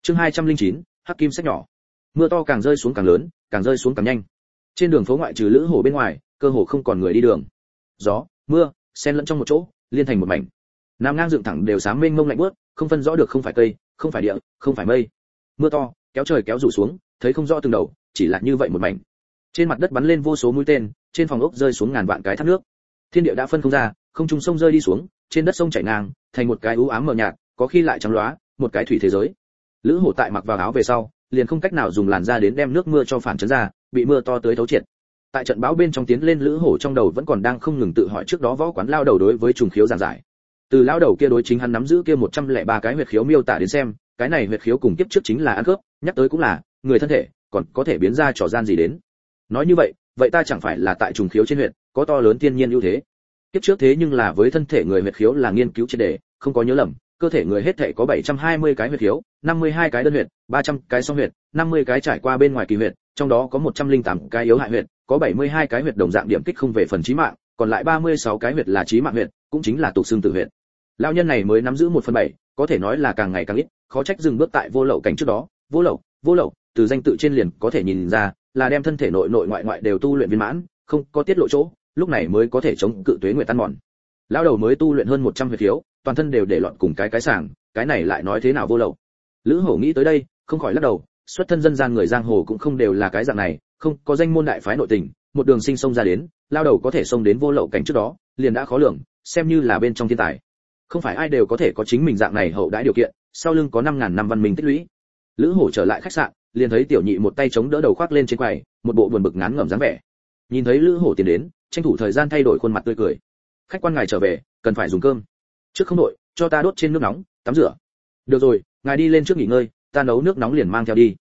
Chương 209, Hắc Kim sách nhỏ. Mưa to càng rơi xuống càng lớn, càng rơi xuống càng nhanh. Trên đường phố ngoại trừ Lữ Hổ bên ngoài, cơ hồ không còn người đi đường. Gió, mưa, xen lẫn trong một chỗ, liên thành một mảnh. Nam ngang dựng thẳng đều xám mênh mông lạnh buốt, không phân rõ được không phải cây, không phải địa, không phải mây. Mưa to, kéo trời kéo rủ xuống, thấy không rõ từng đầu, chỉ là như vậy một mảnh. Trên mặt đất bắn lên vô số mũi tên, trên phòng ốc rơi xuống ngàn vạn cái thác nước. Thiên địa đã phân không ra, không trung sông rơi đi xuống, trên đất sông chảy ngang, thành một cái u ám mờ nhạt, có khi lại trắng loá, một cái thủy thế giới. Lữ Hổ tại mặc vào áo về sau, liền không cách nào dùng làn da đến đem nước mưa cho phản chấn ra, bị mưa to tới thấu triệt. Tại trận bão bên trong tiến lên, Lữ Hổ trong đầu vẫn còn đang không ngừng tự hỏi trước đó võ quán lao đầu đối với trùng khiếu giảng giải. Từ lao đầu kia đối chính hắn nắm giữ kia 103 cái huyệt khiếu miêu tả đến xem, cái này huyệt khiếu cùng kiếp trước chính là ăn khớp, nhắc tới cũng là người thân thể, còn có thể biến ra trò gian gì đến. Nói như vậy ta chẳng phải là tại trùng khiếu trên huyệt có to lớn thiên nhiên ưu thế. Kiếp trước thế nhưng là với thân thể người huyệt khiếu là nghiên cứu triệt để, không có nhớ lầm, cơ thể người hết thảy có 720 cái huyệt khiếu, 52 cái đơn huyệt, 300 cái song huyệt, 50 cái trải qua bên ngoài kỳ huyệt, trong đó có 108 cái yếu hại huyệt, có 72 cái huyệt đồng dạng điểm kích không về phần chí mạng, còn lại 36 cái huyệt là chí mạng huyệt, cũng chính là tục xương tử huyệt. Lão nhân này mới nắm giữ 1/7, có thể nói là càng ngày càng ít, khó trách dừng bước tại vô lậu cảnh trước đó. Vô lậu, từ danh tự trên liền có thể nhìn ra, là đem thân thể nội ngoại đều tu luyện viên mãn, không có tiết lộ chỗ, lúc này mới có thể chống cự tuế nguyệt tan mòn. Lão đầu mới tu luyện hơn 100 huyệt khiếu, toàn thân đều để loạn cùng cái sàng, cái này lại nói thế nào vô lậu. Lữ Hổ nghĩ tới đây, không khỏi lắc đầu, xuất thân dân gian người giang hồ cũng không đều là cái dạng này, không có danh môn đại phái nội tình, một đường sinh sông ra đến, lao đầu có thể xông đến vô lậu cảnh trước đó, liền đã khó lường, xem như là bên trong thiên tài. Không phải ai đều có thể có chính mình dạng này hậu đãi điều kiện, sau lưng có 5000 năm văn minh tích lũy. Lữ Hổ trở lại khách sạn, liền thấy tiểu nhị một tay chống đỡ đầu khoác lên trên quầy, một bộ buồn bực ngán ngẩm dáng vẻ. Nhìn thấy Lữ Hổ tiến đến, tranh thủ thời gian thay đổi khuôn mặt tươi cười. Khách quan ngài trở về, cần phải dùng cơm. Trước không đội, cho ta đốt trên nước nóng, tắm rửa. Được rồi, ngài đi lên trước nghỉ ngơi, ta nấu nước nóng liền mang theo đi.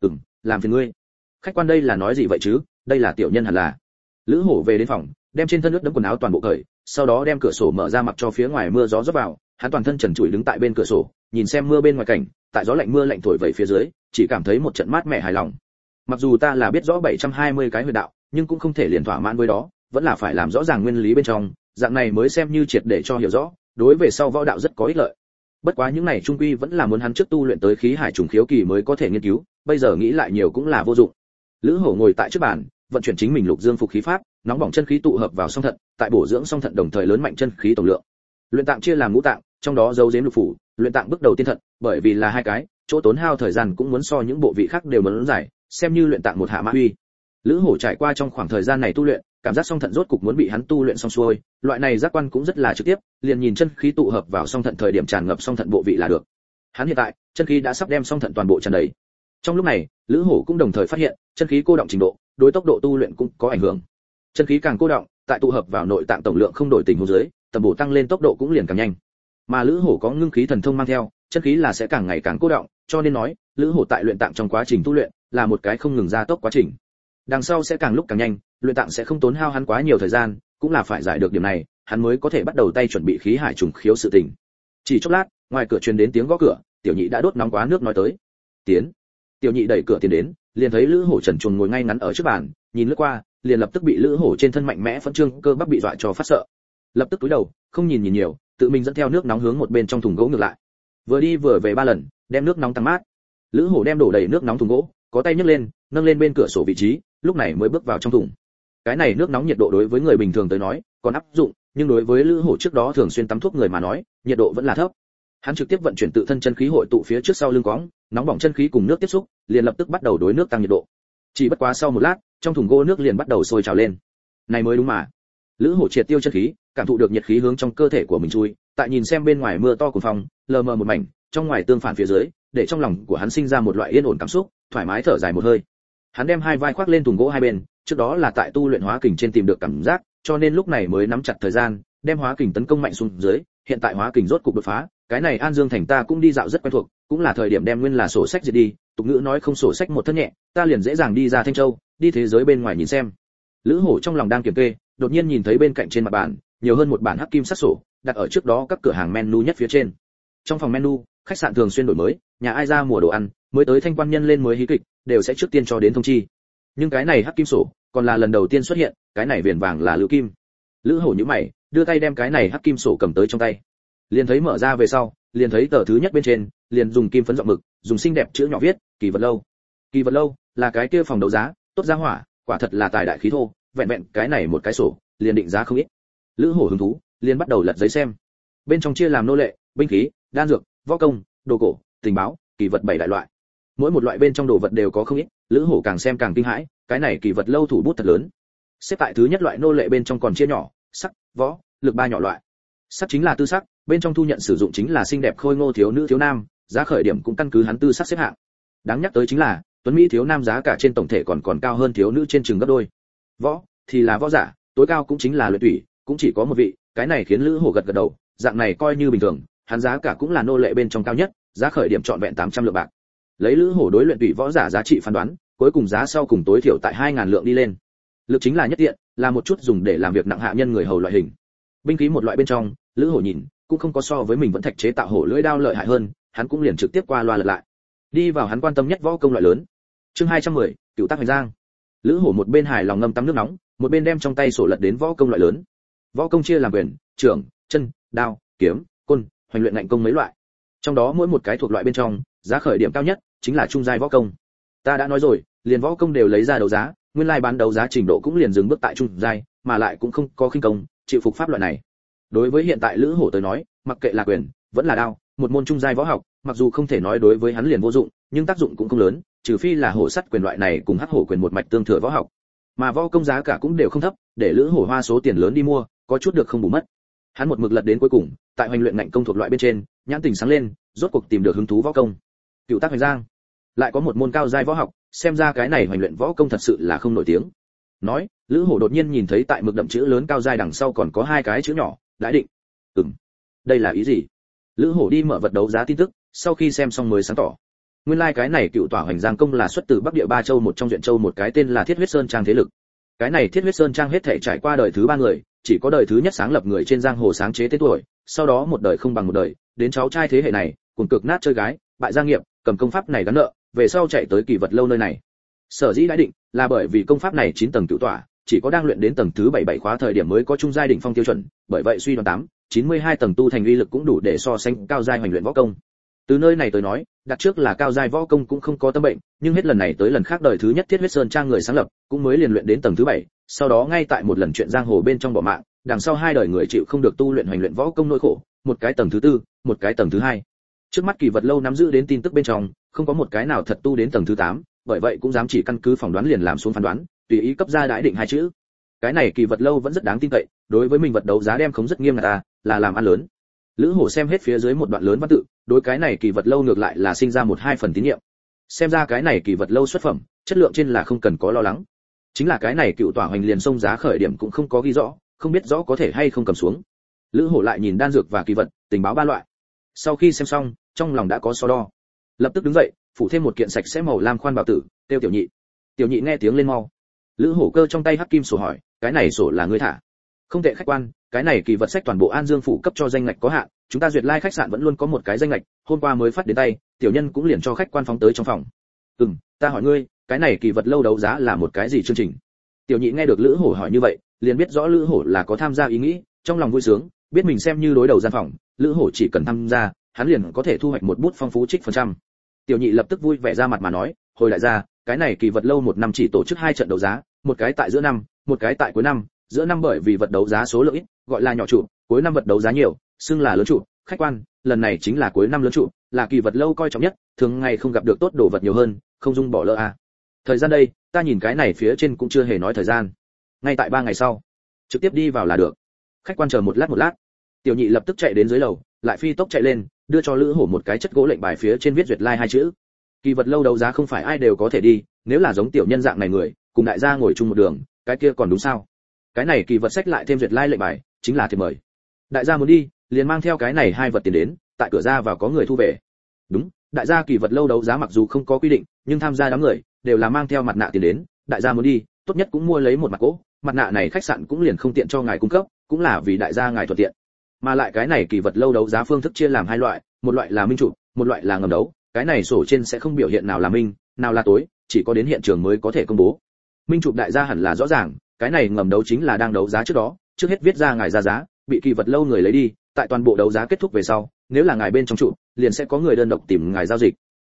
Làm phiền ngươi. Khách quan đây là nói gì vậy chứ, đây là tiểu nhân hẳn là. Lữ Hổ về đến phòng, đem trên thân ướt đẫm quần áo toàn bộ cởi, sau đó đem cửa sổ mở ra mặc cho phía ngoài mưa gió rót vào, hắn toàn thân trần trụi đứng tại bên cửa sổ, nhìn xem mưa bên ngoài cảnh, tại gió lạnh mưa lạnh thổi về phía dưới, chỉ cảm thấy một trận mát mẻ hài lòng. Mặc dù ta là biết rõ 720 cái huyệt đạo, nhưng cũng không thể liền thỏa mãn với đó, vẫn là phải làm rõ ràng nguyên lý bên trong, dạng này mới xem như triệt để cho hiểu rõ, đối về sau võ đạo rất có ích lợi. Bất quá những này trung quy vẫn là muốn hắn trước tu luyện tới khí hải trùng khiếu kỳ mới có thể nghiên cứu, bây giờ nghĩ lại nhiều cũng là vô dụng. Lữ Hổ ngồi tại trước bàn, vận chuyển chính mình lục dương phục khí pháp, nóng bỏng chân khí tụ hợp vào song thận, tại bổ dưỡng song thận đồng thời lớn mạnh chân khí tổng lượng. Luyện tạng chia làm ngũ tạng, trong đó giấu giếm lục phủ, luyện tạng bước đầu tiên thận, bởi vì là hai cái, chỗ tốn hao thời gian cũng muốn so những bộ vị khác đều muốn dài, xem như luyện tạng một hạ mã uy. Lữ Hổ trải qua trong khoảng thời gian này tu luyện, cảm giác song thận rốt cục muốn bị hắn tu luyện xong xuôi, loại này giác quan cũng rất là trực tiếp, liền nhìn chân khí tụ hợp vào song thận thời điểm tràn ngập song thận bộ vị là được. Hắn hiện tại, chân khí đã sắp đem song thận toàn bộ tràn đầy. Trong lúc này, Lữ Hổ cũng đồng thời phát hiện, chân khí cô động trình độ, đối tốc độ tu luyện cũng có ảnh hưởng. Chân khí càng cô động, tại tụ hợp vào nội tạng tổng lượng không đổi tình huống dưới, tầm bổ tăng lên tốc độ cũng liền càng nhanh. Mà Lữ Hổ có ngưng khí thần thông mang theo, chân khí là sẽ càng ngày càng cô động, cho nên nói, Lữ Hổ tại luyện tạng trong quá trình tu luyện, là một cái không ngừng gia tốc quá trình. Đằng sau sẽ càng lúc càng nhanh, luyện tạng sẽ không tốn hao hắn quá nhiều thời gian, cũng là phải giải được điểm này, hắn mới có thể bắt đầu tay chuẩn bị khí hải trùng khiếu sự tình. Chỉ chốc lát, ngoài cửa truyền đến tiếng gõ cửa, tiểu nhị đã đốt nóng quá nước nói tới. Tiến. Tiểu nhị đẩy cửa tiến đến, liền thấy Lữ Hổ trần truồng ngồi ngay ngắn ở trước bàn, nhìn lướt qua, liền lập tức bị Lữ Hổ trên thân mạnh mẽ phẫn trương cơ bắp bị dọa cho phát sợ. Lập tức cúi đầu, không nhìn nhiều, tự mình dẫn theo nước nóng hướng một bên trong thùng gỗ ngược lại. Vừa đi vừa về 3 lần, đem nước nóng tăng mát. Lữ Hổ đem đổ đầy nước nóng thùng gỗ, có tay nhấc lên, nâng lên bên cửa sổ vị trí, lúc này mới bước vào trong thùng. Cái này nước nóng nhiệt độ đối với người bình thường tới nói còn áp dụng, nhưng đối với Lữ Hổ trước đó thường xuyên tắm thuốc người mà nói, nhiệt độ vẫn là thấp. Hắn trực tiếp vận chuyển tự thân chân khí hội tụ phía trước sau lưng cõng, nóng bỏng chân khí cùng nước tiếp xúc, liền lập tức bắt đầu đối nước tăng nhiệt độ. Chỉ bất quá sau một lát, trong thùng gỗ nước liền bắt đầu sôi trào lên. Này mới đúng mà. Lữ Hổ triệt tiêu chân khí, cảm thụ được nhiệt khí hướng trong cơ thể của mình chui, tại nhìn xem bên ngoài mưa to cuồng phong, lờ mờ một mảnh, trong ngoài tương phản phía dưới, để trong lòng của hắn sinh ra một loại yên ổn cảm xúc, thoải mái thở dài một hơi. Hắn đem hai vai khoác lên thùng gỗ hai bên, trước đó là tại tu luyện hóa kình trên tìm được cảm giác, cho nên lúc này mới nắm chặt thời gian, đem hóa kình tấn công mạnh xuống dưới, hiện tại hóa kình rốt cục đột phá, cái này An Dương thành ta cũng đi dạo rất quen thuộc, cũng là thời điểm đem nguyên là sổ sách diệt đi, tục ngữ nói không sổ sách một thân nhẹ, ta liền dễ dàng đi ra Thanh Châu, đi thế giới bên ngoài nhìn xem. Lữ Hổ trong lòng đang kiểm kê, đột nhiên nhìn thấy bên cạnh trên mặt bàn, nhiều hơn một bản hắc kim sắc sổ, đặt ở trước đó các cửa hàng menu nhất phía trên. Trong phòng menu, khách sạn thường xuyên đổi mới, nhà ai ra mùa đồ ăn, mới tới thanh quan nhân lên mới hí kịch, đều sẽ trước tiên cho đến thông chi. Nhưng cái này hắc kim sổ, còn là lần đầu tiên xuất hiện, cái này viền vàng là Lữ Kim. Lữ Hổ nhíu mày, đưa tay đem cái này hắc kim sổ cầm tới trong tay. Liền thấy mở ra về sau, liền thấy tờ thứ nhất bên trên, liền dùng kim phấn giọng mực, dùng xinh đẹp chữ nhỏ viết kỳ vật lâu. Kỳ vật lâu là cái kia phòng đấu giá, tốt giá hỏa, quả thật là tài đại khí thô, vẹn vẹn cái này một cái sổ liền định giá không ít. Lữ Hổ hứng thú liền bắt đầu lật giấy xem. Bên trong chia làm nô lệ, binh khí, đan dược, võ công, đồ cổ, tình báo, kỳ vật 7 đại loại. Mỗi một loại bên trong đồ vật đều có không ít, Lữ Hổ càng xem càng kinh hãi, cái này kỳ vật lâu thủ bút thật lớn. Xếp tại thứ nhất loại nô lệ bên trong còn chia nhỏ, sắc, võ, lực 3 nhỏ loại. Sắc chính là tư sắc, bên trong thu nhận sử dụng chính là xinh đẹp khôi ngô thiếu nữ thiếu nam, giá khởi điểm cũng căn cứ hắn tư sắc xếp hạng. Đáng nhắc tới chính là, tuấn mỹ thiếu nam giá cả trên tổng thể còn cao hơn thiếu nữ trên chừng gấp đôi. Võ thì là võ giả, tối cao cũng chính là luyện tủy, cũng chỉ có một vị, cái này khiến Lữ Hổ gật gật đầu, dạng này coi như bình thường, hắn giá cả cũng là nô lệ bên trong cao nhất, giá khởi điểm trọn vẹn 800 lượng bạc. Lấy Lữ Hổ đối luyện tủy võ giả giá trị phán đoán, cuối cùng giá sau cùng tối thiểu tại 2000 lượng đi lên. Lực chính là nhất tiện, là một chút dùng để làm việc nặng hạ nhân người hầu loại hình. Binh khí một loại bên trong, Lữ Hổ nhìn, cũng không có so với mình vẫn thạch chế tạo hổ lưỡi đao lợi hại hơn, hắn cũng liền trực tiếp qua loa lật lại. Đi vào hắn quan tâm nhất võ công loại lớn. Chương 210, Cửu Tác Hoành Giang. Lữ Hổ một bên hài lòng ngâm tắm nước nóng, một bên đem trong tay sổ lật đến võ công loại lớn. Võ công chia làm quyền, trưởng, chân, đao, kiếm, côn, hoành luyện ngạnh công mấy loại. Trong đó mỗi một cái thuộc loại bên trong, giá khởi điểm cao nhất chính là trung giai võ công. Ta đã nói rồi, liền võ công đều lấy ra đấu giá, nguyên lai bán đấu giá trình độ cũng liền dừng bước tại trung giai, mà lại cũng không có khinh công, chịu phục pháp loại này. Đối với hiện tại Lữ Hổ tới nói, mặc kệ là quyền, vẫn là đao, một môn trung giai võ học, mặc dù không thể nói đối với hắn liền vô dụng, nhưng tác dụng cũng không lớn, trừ phi là hổ sắt quyền loại này cùng hắc hổ quyền một mạch tương thừa võ học. Mà võ công giá cả cũng đều không thấp, để Lữ Hổ hoa số tiền lớn đi mua, có chút được không bù mất. Hắn một mực lật đến cuối cùng, tại hoành luyện ngạnh công thuộc loại bên trên, nhãn tình sáng lên, rốt cuộc tìm được hứng thú võ công. Cửu Tác Hoành Giang, lại có một môn cao giai võ học, xem ra cái này hoành luyện võ công thật sự là không nổi tiếng. Nói, Lữ Hổ đột nhiên nhìn thấy tại mực đậm chữ lớn cao giai đằng sau còn có hai cái chữ nhỏ, Đãi Định. Đây là ý gì? Lữ Hổ đi mở vật đấu giá tin tức, sau khi xem xong mới sáng tỏ. Nguyên lai cái này Cửu Tỏa Hoành Giang công là xuất từ Bắc Địa Ba Châu một trong huyện châu một cái tên là Thiết Huyết Sơn Trang thế lực. Cái này Thiết Huyết Sơn Trang hết thảy trải qua đời thứ 3 người, chỉ có đời thứ nhất sáng lập người trên giang hồ sáng chế tên tuổi, sau đó một đời không bằng một đời, đến cháu trai thế hệ này, cùng cực nát chơi gái, bại gia nghiệp, cầm công pháp này gắn nợ, về sau chạy tới Kỳ Vật lâu nơi này. Sở dĩ Đãi Định là bởi vì công pháp này 9 tầng Cửu Tỏa, chỉ có đang luyện đến tầng thứ 77 khóa thời điểm mới có trung giai đỉnh phong tiêu chuẩn, bởi vậy suy đoán 92 tầng tu thành uy lực cũng đủ để so sánh cao giai hoành luyện võ công. Từ nơi này tới nói, đặt trước là cao giai võ công cũng không có tâm bệnh, nhưng hết lần này tới lần khác đời thứ nhất Thiết Huyết Sơn Trang người sáng lập, cũng mới liền luyện đến tầng thứ 7, sau đó ngay tại một lần chuyện giang hồ bên trong bỏ mạng, đằng sau 2 đời người chịu không được tu luyện hoành luyện võ công nỗi khổ, một cái tầng thứ 4, một cái tầng thứ 2. Trước mắt Kỳ Vật lâu nắm giữ đến tin tức bên trong, không có một cái nào thật tu đến tầng thứ 8, bởi vậy cũng dám chỉ căn cứ phỏng đoán liền làm xuống phán đoán, tùy ý cấp ra Đãi Định 2 chữ. Cái này Kỳ Vật lâu vẫn rất đáng tin cậy, đối với mình vật đấu giá đem khống rất nghiêm ngặt là làm ăn lớn. Lữ Hổ xem hết phía dưới một đoạn lớn văn tự, đối cái này Kỳ Vật lâu ngược lại là sinh ra 1-2 phần tín nhiệm. Xem ra cái này Kỳ Vật lâu xuất phẩm, chất lượng trên là không cần có lo lắng. Chính là cái này Cựu Tỏa Hoành liền xông giá khởi điểm cũng không có ghi rõ, không biết rõ có thể hay không cầm xuống. Lữ Hổ lại nhìn đan dược và kỳ vật, tình báo 3 loại. Sau khi xem xong, trong lòng đã có so đo. Lập tức đứng dậy, phủ thêm một kiện sạch sẽ màu lam khoan bảo tử, kêu Tiểu Nhị. Tiểu Nhị nghe tiếng lên mau. Lữ Hổ cơ trong tay hắc kim sổ hỏi, cái này sổ là ngươi thả? Không tệ khách quan, cái này kỳ vật sách toàn bộ An Dương phủ cấp cho danh ngạch có hạn, chúng ta duyệt lai khách sạn vẫn luôn có một cái danh ngạch, hôm qua mới phát đến tay, tiểu nhân cũng liền cho khách quan phóng tới trong phòng. Ta hỏi ngươi, cái này kỳ vật lâu đấu giá là một cái gì chương trình? Tiểu Nhị nghe được Lữ Hổ hỏi như vậy, liền biết rõ Lữ Hổ là có tham gia ý nghĩ, trong lòng vui sướng, biết mình xem như đối đầu gian phòng, Lữ Hổ chỉ cần tham gia, hắn liền có thể thu hoạch một bút phong phú trích phần trăm. Tiểu Nhị lập tức vui vẻ ra mặt mà nói, hồi đại gia, cái này kỳ vật lâu một năm chỉ tổ chức 2 trận đấu giá, một cái tại giữa năm, một cái tại cuối năm, giữa năm bởi vì vật đấu giá số lượng ít, gọi là nhỏ trụ, cuối năm vật đấu giá nhiều, xưng là lớn trụ. Khách quan, lần này chính là cuối năm lớn trụ, là kỳ vật lâu coi trọng nhất, thường ngày không gặp được tốt đồ vật nhiều hơn, không dung bỏ lỡ à. Thời gian đây, ta nhìn cái này phía trên cũng chưa hề nói thời gian. Ngay tại 3 ngày sau, trực tiếp đi vào là được. Khách quan chờ một lát. Tiểu Nhị lập tức chạy đến dưới lầu, lại phi tốc chạy lên, đưa cho Lữ Hổ một cái chất gỗ lệnh bài phía trên viết duyệt lai 2 chữ. Kỳ vật lâu đấu giá không phải ai đều có thể đi, nếu là giống tiểu nhân dạng này người, cùng đại gia ngồi chung một đường, cái kia còn đúng sao? Cái này kỳ vật sách lại thêm duyệt lai lệnh bài, chính là thiệp mời. Đại gia muốn đi, liền mang theo cái này 2 vật tiền đến, tại cửa ra vào có người thu về. Đúng, đại gia kỳ vật lâu đấu giá mặc dù không có quy định, nhưng tham gia đám người đều là mang theo mặt nạ tiền đến, đại gia muốn đi, tốt nhất cũng mua lấy một mặt cỗ, mặt nạ này khách sạn cũng liền không tiện cho ngài cung cấp, cũng là vì đại gia ngài thuận tiện. Mà lại cái này kỳ vật lâu đấu giá phương thức chia làm 2 loại, một loại là minh chủ, một loại là ngầm đấu, cái này sổ trên sẽ không biểu hiện nào là minh, nào là tối, chỉ có đến hiện trường mới có thể công bố. Minh chủ đại gia hẳn là rõ ràng, cái này ngầm đấu chính là đang đấu giá trước đó, trước hết viết ra ngài ra giá, bị kỳ vật lâu người lấy đi, tại toàn bộ đấu giá kết thúc về sau, nếu là ngài bên trong trụ, liền sẽ có người đơn độc tìm ngài giao dịch.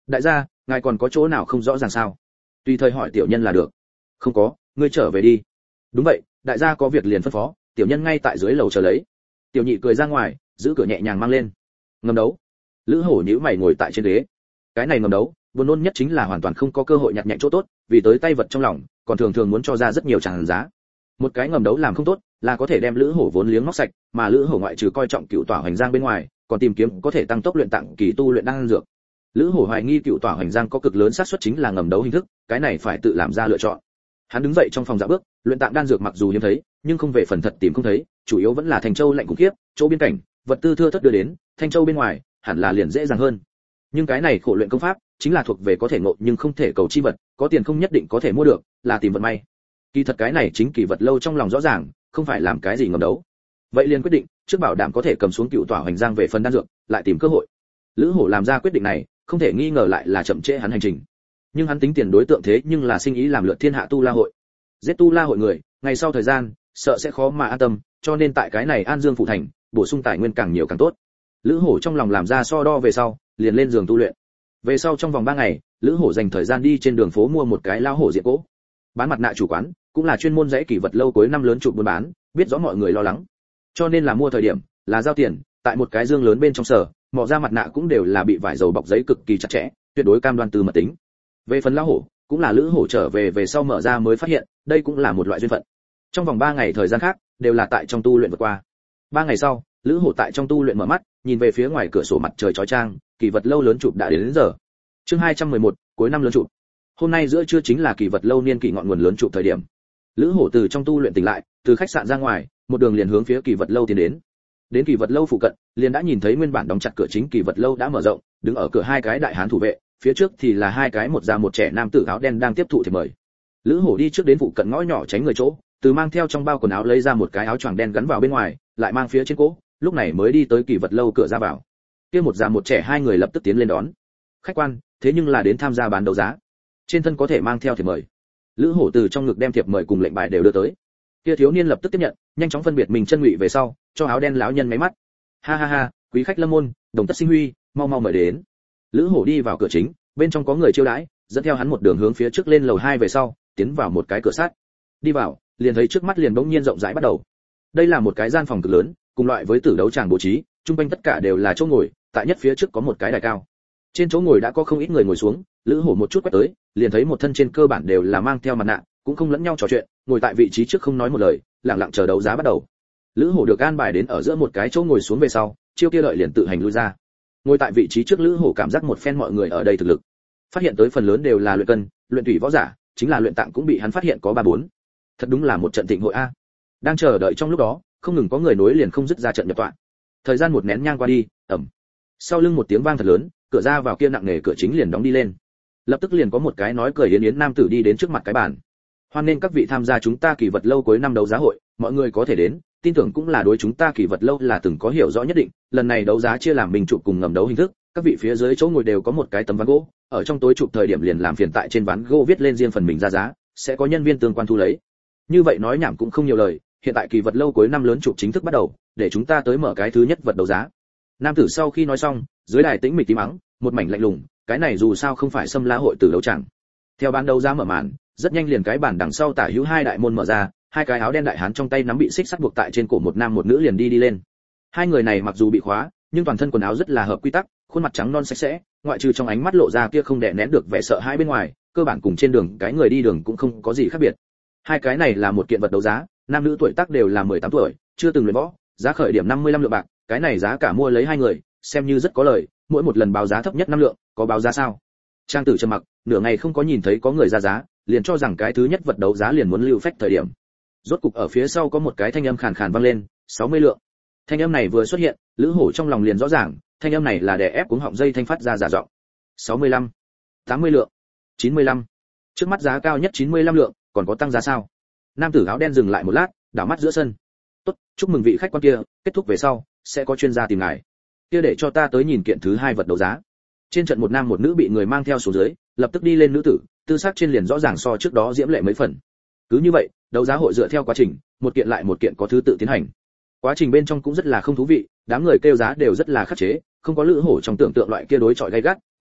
Đại gia, ngài còn có chỗ nào không rõ ràng sao? Tùy thời hỏi tiểu nhân là được. Không có, ngươi trở về đi. Đúng vậy, đại gia có việc liền phân phó, tiểu nhân ngay tại dưới lầu chờ lấy. Tiểu nhị cười ra ngoài, giữ cửa nhẹ nhàng mang lên. Ngầm đấu. Lữ Hổ nhíu mày ngồi tại trên ghế. Cái này ngầm đấu, buồn nôn nhất chính là hoàn toàn không có cơ hội nhặt nhạnh chỗ tốt, vì tới tay vật trong lòng, còn thường thường muốn cho ra rất nhiều tràng giá. Một cái ngầm đấu làm không tốt, là có thể đem Lữ Hổ vốn liếng móc sạch, mà Lữ Hổ ngoại trừ coi trọng cựu tỏa hoành giang bên ngoài, còn tìm kiếm có thể tăng tốc luyện tạng kỳ tu luyện đan dược. Lữ Hổ hoài nghi cựu tỏa hoành giang có cực lớn xác suất chính là ngầm đấu hình thức, cái này phải tự làm ra lựa chọn. Hắn đứng dậy trong phòng dạo bước, luyện tạng đan dược mặc dù hiếm thấy, nhưng không về phần thật tìm không thấy, chủ yếu vẫn là Thành Châu lạnh khủng khiếp, chỗ biên cảnh, vật tư thưa thớt đưa đến, Thanh Châu bên ngoài, hẳn là liền dễ dàng hơn. Nhưng cái này khổ luyện công pháp, chính là thuộc về có thể ngộ nhưng không thể cầu chi vật, có tiền không nhất định có thể mua được, là tìm vận may. Kỳ thật cái này chính Kỳ Vật Lâu trong lòng rõ ràng, không phải làm cái gì ngầm đấu. Vậy liền quyết định, trước bảo đảm có thể cầm xuống cựu tỏa hoành giang về phần đan dược, lại tìm cơ hội. Lữ Hổ làm ra quyết định này, không thể nghi ngờ lại là chậm trễ hắn hành trình. Nhưng hắn tính tiền đối tượng thế nhưng là sinh ý làm lượt thiên hạ tu la hội. Giết tu la hội người, ngày sau thời gian, sợ sẽ khó mà an tâm, cho nên tại cái này An Dương phủ thành, bổ sung tài nguyên càng nhiều càng tốt. Lữ Hổ trong lòng làm ra so đo về sau, liền lên giường tu luyện. Về sau trong vòng 3 ngày, Lữ Hổ dành thời gian đi trên đường phố mua một cái lao hổ diện cỗ. Bán mặt nạ chủ quán, cũng là chuyên môn dãy Kỳ Vật Lâu cuối năm lớn chụp buôn bán, biết rõ mọi người lo lắng. Cho nên là mua thời điểm, là giao tiền, tại một cái dương lớn bên trong sở, mỏ ra mặt nạ cũng đều là bị vải dầu bọc giấy cực kỳ chặt chẽ, tuyệt đối cam đoan từ mật tính. Về phần lao hổ, cũng là Lữ Hổ trở về sau mở ra mới phát hiện, đây cũng là một loại duyên phận. Trong vòng 3 ngày thời gian khác, đều là tại trong tu luyện vượt qua. 3 ngày sau, Lữ Hổ tại trong tu luyện mở mắt, nhìn về phía ngoài cửa sổ mặt trời chói chang, Kỳ Vật Lâu lớn chụp đã đến giờ. Chương 211, cuối năm lớn chụp. Hôm nay giữa trưa chính là Kỳ Vật Lâu niên kỳ ngọn nguồn lớn chụp thời điểm. Lữ Hổ từ trong tu luyện tỉnh lại, từ khách sạn ra ngoài, một đường liền hướng phía Kỳ Vật Lâu tiến đến. Đến Kỳ Vật Lâu phụ cận, liền đã nhìn thấy nguyên bản đóng chặt cửa chính Kỳ Vật Lâu đã mở rộng, đứng ở cửa hai cái đại hán thủ vệ, phía trước thì là hai cái một già một trẻ nam tử áo đen đang tiếp thụ thiệp mời. Lữ Hổ đi trước đến phụ cận ngõ nhỏ tránh người chỗ, từ mang theo trong bao quần áo lấy ra một cái áo choàng đen gắn vào bên ngoài, lại mang phía trên cỗ, lúc này mới đi tới Kỳ Vật Lâu cửa ra vào. Kia một già một trẻ hai người lập tức tiến lên đón. Khách quan, thế nhưng là đến tham gia bán đấu giá, trên thân có thể mang theo thiệp mời. Lữ Hổ từ trong ngực đem thiệp mời cùng lệnh bài đều đưa tới. Kia thiếu niên lập tức tiếp nhận, nhanh chóng phân biệt mình chân ngụy về sau, cho áo đen lão nhân máy mắt. Ha ha ha, quý khách lâm môn, đồng tất sinh huy, mau mau mời đến. Lữ Hổ đi vào cửa chính, bên trong có người chiêu đãi, dẫn theo hắn một đường hướng phía trước lên lầu 2 về sau, tiến vào một cái cửa sắt. Đi vào, liền thấy trước mắt liền bỗng nhiên rộng rãi bắt đầu. Đây là một cái gian phòng cực lớn, cùng loại với tử đấu tràng bố trí, trung quanh tất cả đều là chỗ ngồi, tại nhất phía trước có một cái đài cao. Trên chỗ ngồi đã có không ít người ngồi xuống, Lữ Hổ một chút quét tới, liền thấy một thân trên cơ bản đều là mang theo mặt nạ, cũng không lẫn nhau trò chuyện, ngồi tại vị trí trước không nói một lời, lặng lặng chờ đấu giá bắt đầu. Lữ Hổ được an bài đến ở giữa một cái chỗ ngồi xuống về sau, chiêu kia đợi liền tự hành lui ra. Ngồi tại vị trí trước Lữ Hổ cảm giác một phen mọi người ở đây thực lực, phát hiện tới phần lớn đều là luyện cân, luyện thủy võ giả, chính là luyện tạng cũng bị hắn phát hiện có 3-4. Thật đúng là một trận thịnh hội a. Đang chờ đợi trong lúc đó, không ngừng có người nối liền không dứt ra trận nhập tọa. Thời gian một nén nhang qua đi, ầm. Sau lưng một tiếng vang thật lớn, cửa ra vào kia nặng nề cửa chính liền đóng đi lên. Lập tức liền có một cái nói cười yến yến nam tử đi đến trước mặt cái bàn. Hoan nên các vị tham gia chúng ta Kỳ Vật Lâu cuối năm đấu giá hội, mọi người có thể đến, tin tưởng cũng là đối chúng ta Kỳ Vật Lâu là từng có hiểu rõ nhất định, lần này đấu giá chia làm bình chụp cùng ngầm đấu hình thức, các vị phía dưới chỗ ngồi đều có một cái tấm ván gỗ, ở trong tối chụp thời điểm liền làm phiền tại trên ván gỗ viết lên riêng phần mình ra giá, sẽ có nhân viên tương quan thu lấy. Như vậy nói nhảm cũng không nhiều lời, hiện tại Kỳ Vật Lâu cuối năm lớn chụp chính thức bắt đầu, để chúng ta tới mở cái thứ nhất vật đấu giá. Nam tử sau khi nói xong, dưới đài tĩnh mịch tím mắng, một mảnh lạnh lùng, cái này dù sao không phải xâm la hội tử đấu chẳng. Theo bán đấu giá mở màn, rất nhanh liền cái bản đằng sau tả hữu hai đại môn mở ra, hai cái áo đen đại hán trong tay nắm bị xích sắt buộc tại trên cổ một nam một nữ liền đi lên. Hai người này mặc dù bị khóa, nhưng toàn thân quần áo rất là hợp quy tắc, khuôn mặt trắng non sạch sẽ, ngoại trừ trong ánh mắt lộ ra kia không đè nén được vẻ sợ hãi bên ngoài, cơ bản cùng trên đường cái người đi đường cũng không có gì khác biệt. Hai cái này là một kiện vật đấu giá, nam nữ tuổi tác đều là 18 tuổi, chưa từng luyện võ, giá khởi điểm 55 lượng bạc, cái này giá cả mua lấy hai người, xem như rất có lời, mỗi một lần báo giá thấp nhất 5 lượng, có báo giá sao? Trang tử trầm mặc, nửa ngày không có nhìn thấy có người ra giá, liền cho rằng cái thứ nhất vật đấu giá liền muốn lưu phách thời điểm. Rốt cục ở phía sau có một cái thanh âm khàn khàn vang lên, 60 lượng. Thanh âm này vừa xuất hiện, Lữ Hổ trong lòng liền rõ ràng, thanh âm này là đè ép cuống họng dây thanh phát ra giả giọng. 65, 80 lượng, 95. Trước mắt giá cao nhất 95 lượng, còn có tăng giá sao? Nam tử áo đen dừng lại một lát, đảo mắt giữa sân. Tốt, chúc mừng vị khách quan kia, kết thúc về sau, sẽ có chuyên gia tìm ngài. Kia để cho ta tới nhìn kiện thứ hai vật đấu giá. Trên trận một nam một nữ bị người mang theo xuống dưới, lập tức đi lên nữ tử, tư sắc trên liền rõ ràng so trước đó diễm lệ mấy phần. Cứ như vậy, đấu giá hội dựa theo quá trình, một kiện lại một kiện có thứ tự tiến hành. Quá trình bên trong cũng rất là không thú vị, đám người kêu giá đều rất là khắc chế, không có Lữ Hổ trong tưởng tượng loại kia đối chọi gay gắt,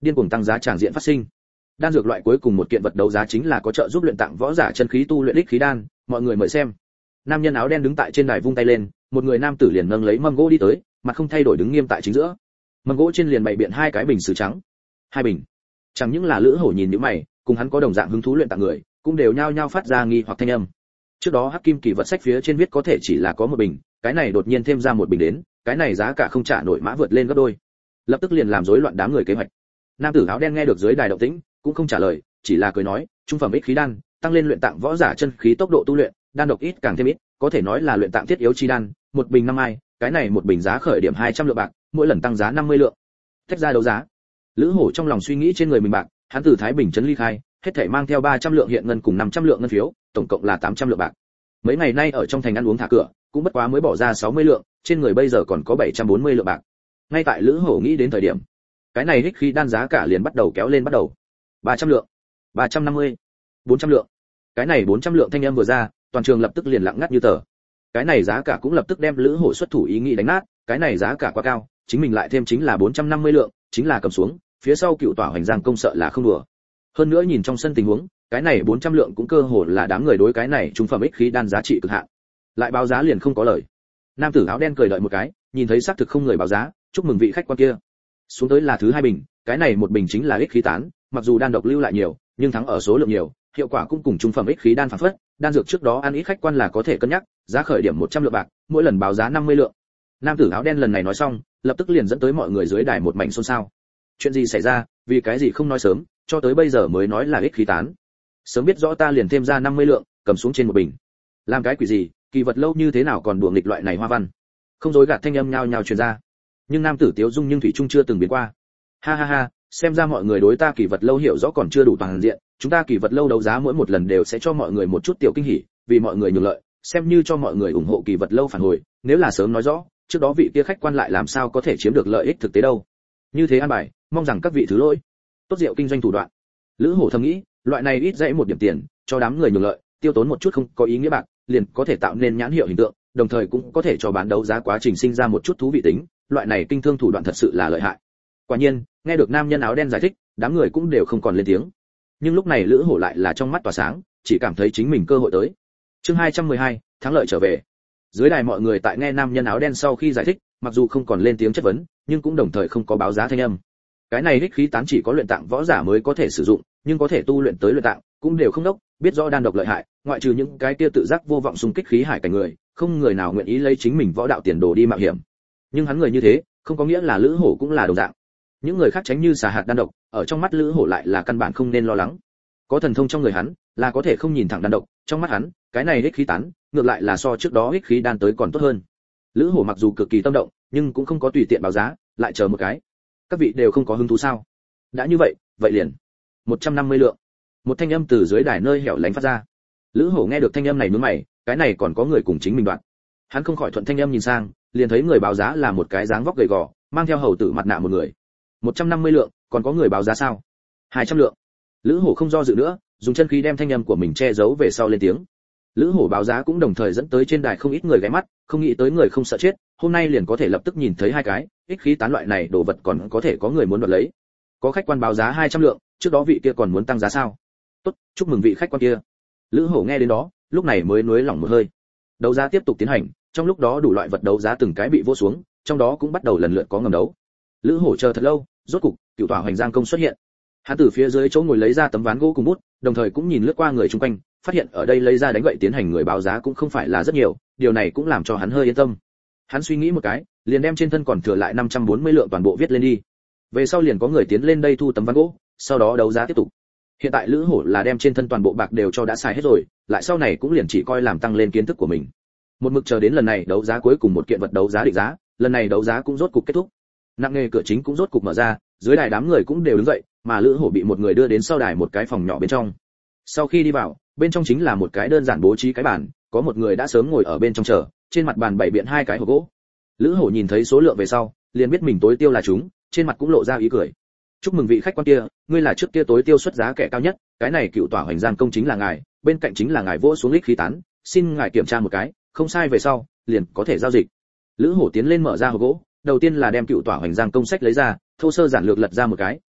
điên cuồng tăng giá tràng diện phát sinh. Đan dược loại cuối cùng một kiện vật đấu giá chính là có trợ giúp luyện tạng võ giả chân khí tu luyện ích khí đan, mọi người mời xem. Nam nhân áo đen đứng tại trên đài vung tay lên, một người nam tử liền nâng lấy mâm gỗ đi tới, mặt không thay đổi đứng nghiêm tại chính giữa. Mâm gỗ trên liền bày biện hai cái bình sứ trắng. Hai bình. Chẳng những là Lữ Hổ nhìn nhíu mày, cùng hắn có đồng dạng hứng thú luyện tạng người, cũng đều nhao nhao phát ra nghi hoặc thanh âm. Trước đó Hắc Kim Kỳ vật sách phía trên viết có thể chỉ là có một bình, cái này đột nhiên thêm ra một bình đến, cái này giá cả không trả nổi mã vượt lên gấp đôi. Lập tức liền làm rối loạn đám người kế hoạch. Nam tử áo đen nghe được dưới đài động tĩnh, cũng không trả lời, chỉ là cười nói, trung phẩm ích khí đan, tăng lên luyện tạng võ giả chân khí tốc độ tu luyện, đan độc ít càng thêm ít, có thể nói là luyện tạng thiết yếu chi đan, một bình 5 ai, cái này một bình giá khởi điểm 200 lượng bạc, mỗi lần tăng giá 50 lượng. Tách ra đấu giá. Lữ Hổ trong lòng suy nghĩ trên người mình bạc, hắn từ Thái Bình trấn ly khai, hết thảy mang theo 300 lượng hiện ngân cùng 500 lượng ngân phiếu, tổng cộng là 800 lượng bạc. Mấy ngày nay ở trong thành ăn uống thả cửa, cũng bất quá mới bỏ ra 60 lượng, trên người bây giờ còn có 740 lượng bạc. Ngay tại Lữ Hổ nghĩ đến thời điểm, cái này ích khí đan giá cả liền bắt đầu kéo lên bắt đầu. 300 lượng, 350, 400 lượng. Cái này 400 lượng thanh âm vừa ra, toàn trường lập tức liền lặng ngắt như tờ. Cái này giá cả cũng lập tức đem Lữ Hổ xuất thủ ý nghĩ đánh nát, cái này giá cả quá cao, chính mình lại thêm chính là 450 lượng, chính là cầm xuống, phía sau cựu tỏa hoành giang công sợ là không đùa. Hơn nữa nhìn trong sân tình huống, cái này 400 lượng cũng cơ hồ là đám người đối cái này trung phẩm ích khí đan giá trị cực hạn. Lại báo giá liền không có lời. Nam tử áo đen cười đợi một cái, nhìn thấy xác thực không người báo giá, chúc mừng vị khách quan kia. Xuống tới là thứ hai bình, cái này một bình chính là ích khí tán, mặc dù đan độc lưu lại nhiều, nhưng thắng ở số lượng nhiều, hiệu quả cũng cùng trung phẩm ích khí đan phản phất, đan dược trước đó ăn ít khách quan là có thể cân nhắc, giá khởi điểm 100 lượng bạc, mỗi lần báo giá 50 lượng. Nam tử áo đen lần này nói xong, lập tức liền dẫn tới mọi người dưới đài một mảnh xôn xao. Chuyện gì xảy ra, vì cái gì không nói sớm, cho tới bây giờ mới nói là ích khí tán. Sớm biết rõ ta liền thêm ra 50 lượng, cầm xuống trên một bình. Làm cái quỷ gì, kỳ vật lâu như thế nào còn đùa nghịch loại này hoa văn. Không dối gạt thanh âm nhao nhao truyền ra. Nhưng nam tử Tiếu Dung nhưng thủy trung chưa từng biến qua. Ha ha ha, xem ra mọi người đối ta kỳ vật lâu hiểu rõ còn chưa đủ toàn diện, chúng ta kỳ vật lâu đấu giá mỗi một lần đều sẽ cho mọi người một chút tiểu kinh hỉ, vì mọi người nhường lợi, xem như cho mọi người ủng hộ kỳ vật lâu phản hồi, nếu là sớm nói rõ, trước đó vị kia khách quan lại làm sao có thể chiếm được lợi ích thực tế đâu. Như thế an bài, mong rằng các vị thứ lỗi. Tốt rượu kinh doanh thủ đoạn. Lữ Hổ thầm nghĩ, loại này ít dãy một điểm tiền, cho đám người nhường lợi, tiêu tốn một chút không có ý nghĩa bạc, liền có thể tạo nên nhãn hiệu hình tượng, đồng thời cũng có thể cho bán đấu giá quá trình sinh ra một chút thú vị tính, loại này kinh thương thủ đoạn thật sự là lợi hại. Quả nhiên, nghe được nam nhân áo đen giải thích, đám người cũng đều không còn lên tiếng. Nhưng lúc này Lữ Hổ lại là trong mắt tỏa sáng, chỉ cảm thấy chính mình cơ hội tới. Chương 212, thắng lợi trở về. Dưới đài mọi người tại nghe nam nhân áo đen sau khi giải thích, mặc dù không còn lên tiếng chất vấn, nhưng cũng đồng thời không có báo giá thanh âm. Cái này ích khí tán chỉ có luyện tạng võ giả mới có thể sử dụng, nhưng có thể tu luyện tới luyện tạng, cũng đều không đốc, biết rõ đan độc lợi hại, ngoại trừ những cái kia tự giác vô vọng xung kích khí hải cảnh người, không người nào nguyện ý lấy chính mình võ đạo tiền đồ đi mạo hiểm. Nhưng hắn người như thế, không có nghĩa là Lữ Hổ cũng là đồng dạng. Những người khác tránh như xà hạt đan độc, ở trong mắt Lữ Hổ lại là căn bản không nên lo lắng. Có thần thông trong người hắn, là có thể không nhìn thẳng đan độc, trong mắt hắn, cái này ích khí tán, ngược lại là so trước đó ích khí đan tới còn tốt hơn. Lữ Hổ mặc dù cực kỳ tâm động, nhưng cũng không có tùy tiện báo giá, lại chờ một cái. Các vị đều không có hứng thú sao? Đã như vậy, vậy liền 150 lượng. Một thanh âm từ dưới đài nơi hẻo lánh phát ra. Lữ Hổ nghe được thanh âm này nhướng mày, cái này còn có người cùng chính mình đoạn. Hắn không khỏi thuận thanh âm nhìn sang, liền thấy người báo giá là một cái dáng vóc gầy gò, mang theo hầu tử mặt nạ một người. 150 lượng, còn có người báo giá sao? 200 lượng. Lữ Hổ không do dự nữa, dùng chân khí đem thanh âm của mình che giấu về sau lên tiếng. Lữ Hổ báo giá cũng đồng thời dẫn tới trên đài không ít người ghé mắt, không nghĩ tới người không sợ chết, hôm nay liền có thể lập tức nhìn thấy hai cái, ích khí tán loại này đồ vật còn có thể có người muốn đoạt lấy. Có khách quan báo giá 200 lượng, trước đó vị kia còn muốn tăng giá sao? Tốt, chúc mừng vị khách quan kia. Lữ Hổ nghe đến đó, lúc này mới nuối lòng một hơi. Đấu giá tiếp tục tiến hành, trong lúc đó đủ loại vật đấu giá từng cái bị vỗ xuống, trong đó cũng bắt đầu lần lượt có ngầm đấu. Lữ Hổ chờ thật lâu, rốt cục, cựu tỏa hoành giang công xuất hiện. Hắn từ phía dưới chỗ ngồi lấy ra tấm ván gỗ cùng bút, đồng thời cũng nhìn lướt qua người xung quanh, phát hiện ở đây lấy ra đánh gậy tiến hành người báo giá cũng không phải là rất nhiều, điều này cũng làm cho hắn hơi yên tâm. Hắn suy nghĩ một cái, liền đem trên thân còn thừa lại 540 lượng toàn bộ viết lên đi. Về sau liền có người tiến lên đây thu tấm ván gỗ, sau đó đấu giá tiếp tục. Hiện tại Lữ Hổ là đem trên thân toàn bộ bạc đều cho đã xài hết rồi, lại sau này cũng liền chỉ coi làm tăng lên kiến thức của mình. Một mực chờ đến lần này đấu giá cuối cùng một kiện vật đấu giá định giá, lần này đấu giá cũng rốt cục kết thúc. Nặng nề cửa chính cũng rốt cục mở ra, dưới đài đám người cũng đều đứng dậy, mà Lữ Hổ bị một người đưa đến sau đài một cái phòng nhỏ bên trong. Sau khi đi vào, bên trong chính là một cái đơn giản bố trí cái bàn, có một người đã sớm ngồi ở bên trong chờ, trên mặt bàn bày biện hai cái hộp gỗ. Lữ Hổ nhìn thấy số lượng về sau, liền biết mình tối tiêu là chúng, trên mặt cũng lộ ra ý cười. Chúc mừng vị khách quan kia, ngươi là trước kia tối tiêu xuất giá kẻ cao nhất, cái này cựu tỏa hoành giang công chính là ngài, bên cạnh chính là ngài vỗ xuống ích khí tán, xin ngài kiểm tra một cái, không sai về sau, liền có thể giao dịch. Lữ Hổ tiến lên mở ra hộp gỗ, đầu tiên là đem cựu tỏa hoành giang công sách lấy ra, thô sơ giản lược lật ra một cái,